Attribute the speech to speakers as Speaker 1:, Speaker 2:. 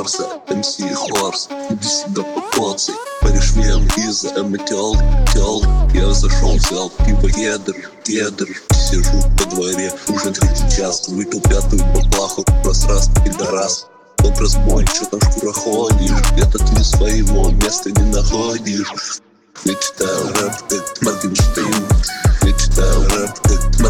Speaker 1: Хорса, МС Хорс, иди себя покоцай. Паришь вен из-за МТЛ. Я зашел, взял пиво, кедр. Сижу во дворе, уже 3-й час. Выпил 5-ю баклаху, просрас, пидорас. Образ мой, чё там шкура ходишь? Где-то ты своего места не находишь. Я читаю рэп, как Моргенштерн. Я читаю рэп, как